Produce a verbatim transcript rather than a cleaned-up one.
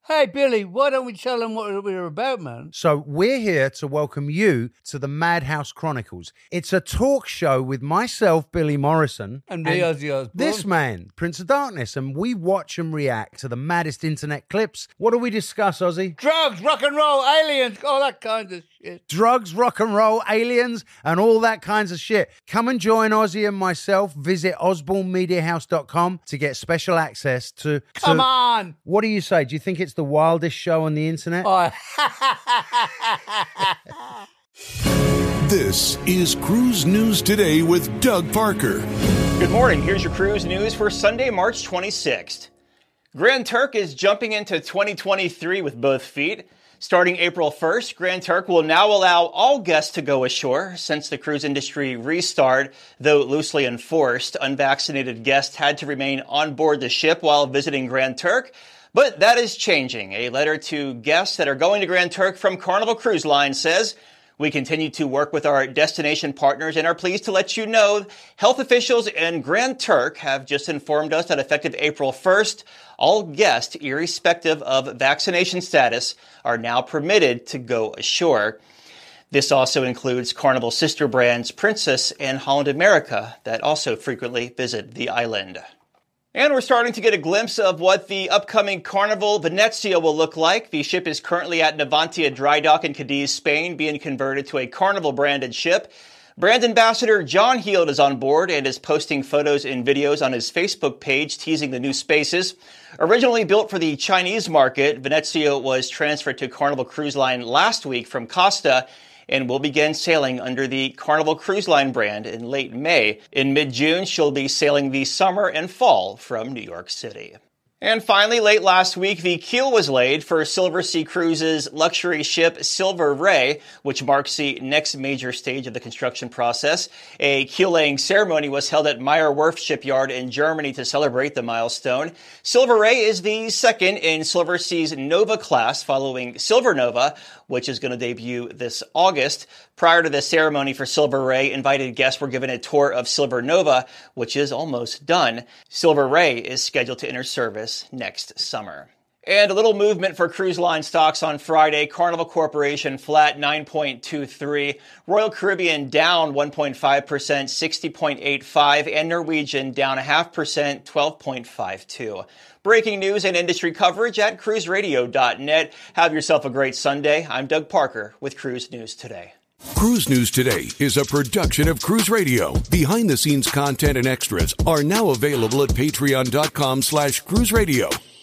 Hey, Billy, why don't we tell them what we're about, man? So we're here to welcome you to the Madhouse Chronicles. It's a talk show with myself, Billy Morrison. And me, Ozzy Osbourne. This man, Prince of Darkness. And we watch and react to the maddest internet clips. What do we discuss, Ozzy? Drugs, rock and roll, aliens, all that kind of shit. Drugs, rock and roll, aliens, and all that kinds of shit. Come and join Ozzy and myself. Visit osborne media house dot com to get special access to... to Come on! What do you say? Do you think it's the wildest show on the internet? Oh. This is Cruise News Today with Doug Parker. Good morning. Here's your cruise news for Sunday, March twenty-sixth. Grand Turk is jumping into twenty twenty-three with both feet. Starting April first, Grand Turk will now allow all guests to go ashore. Since the cruise industry restart, though loosely enforced, unvaccinated guests had to remain on board the ship while visiting Grand Turk. But that is changing. A letter to guests that are going to Grand Turk from Carnival Cruise Line says, "We continue to work with our destination partners and are pleased to let you know health officials in Grand Turk have just informed us that effective April first, all guests, irrespective of vaccination status, are now permitted to go ashore." This also includes Carnival sister brands Princess and Holland America that also frequently visit the island. And we're starting to get a glimpse of what the upcoming Carnival Venezia will look like. The ship is currently at Navantia Dry Dock in Cadiz, Spain, being converted to a Carnival-branded ship. Brand ambassador John Heald is on board and is posting photos and videos on his Facebook page teasing the new spaces. Originally built for the Chinese market, Venezia was transferred to Carnival Cruise Line last week from Costa and will begin sailing under the Carnival Cruise Line brand in late May. In mid-June, she'll be sailing the summer and fall from New York City. And finally, late last week, the keel was laid for Silversea Cruises' luxury ship Silver Ray, which marks the next major stage of the construction process. A keel-laying ceremony was held at Meyer Werft Shipyard in Germany to celebrate the milestone. Silver Ray is the second in Silversea's Nova class, following Silver Nova, which is going to debut this August. Prior to the ceremony for Silver Ray, invited guests were given a tour of Silver Nova, which is almost done. Silver Ray is scheduled to enter service next summer. And a little movement for cruise line stocks on Friday. Carnival Corporation flat nine point two three, Royal Caribbean down one point five percent, sixty point eight five, and Norwegian down a half percent, twelve point five two. Breaking news and industry coverage at cruise radio dot net. Have yourself a great Sunday. I'm Doug Parker with Cruise News Today. Cruise News Today is a production of Cruise Radio. Behind-the-scenes content and extras are now available at patreon dot com slash cruise radio.